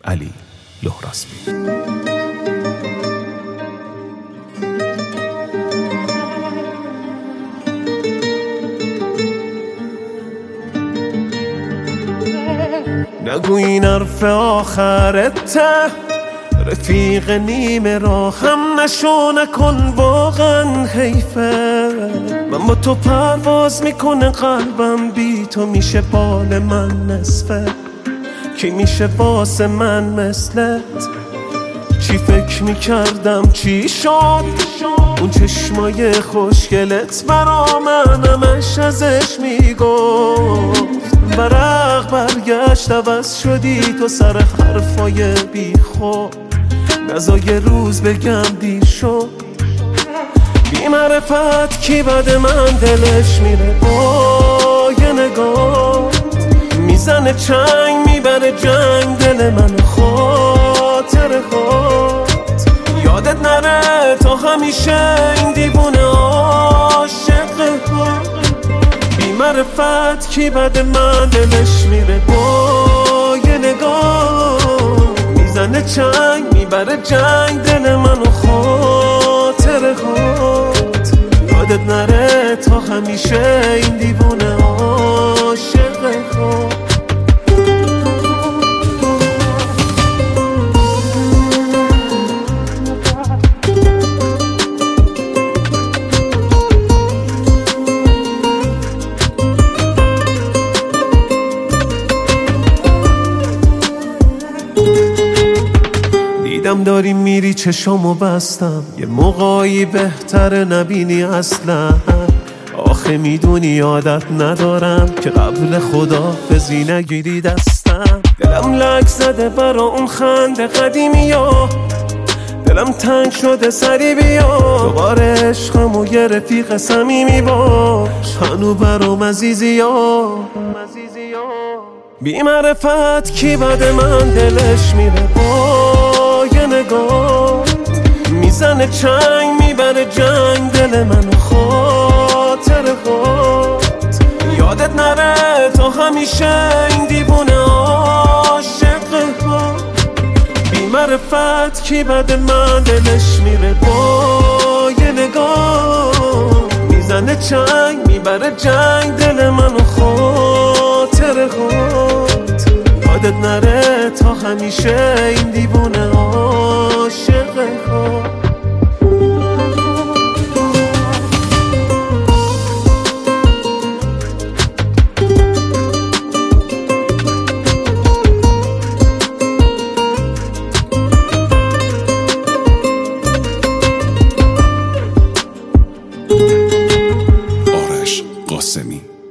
علی لهراسبی. نگو این حرف آخرته، رفیق نیمه راه هم نشو، نکن واقعا حیفه. من با تو پرواز میکنه قلبم، بی تو میشه بال من نصفه. کی میشه واسه من مثلت؟ چی فکر میکردم چی شد؟ اون چشمای خوشگلت برا من همش ازش میگفت. ورق برگشت عوض شدی تو سر حرفای بی خود. نزا یه روز بگم دیر شد. بی معرفت کی بد من دلش میره با یه نگاه. میزنه چنگ میبره جنگ دل من، خاطر خود یادت نره تا همیشه این دیوونه عاشق خود. بی معرفت کی بد من دلش میره با یه نگاه. میزنه چنگ میبره جنگ دل من و خاطر خود یادت نره تا همیشه این دیوونه عاشق خود. دیدم داری میری چشامو بستم، یه موقعی بهتره نبینی اصلا. آخه میدونی عادت ندارم که قبل خداحافظی نگیری دستم. دلم لک زده برا اون خنده قدیمی ها، دلم تنگ شده سری بیا. دوباره عشقم و یه رفیق صمیمی باش، هنو برام عزیزی ها. بی معرفت کی بد من دلش میره با یه نگاه. میزنه چنگ میبره جنگ دل من و خاطر خود یادت نره تا همیشه این دیوونه عاشق خود. بی معرفت کی بد من دلش میره با یه نگاه. میزنه چنگ میبره جنگ دل من و خاطر خود یادت نره تا همیشه این دیوونه عاشق خود. آرش قاسمی.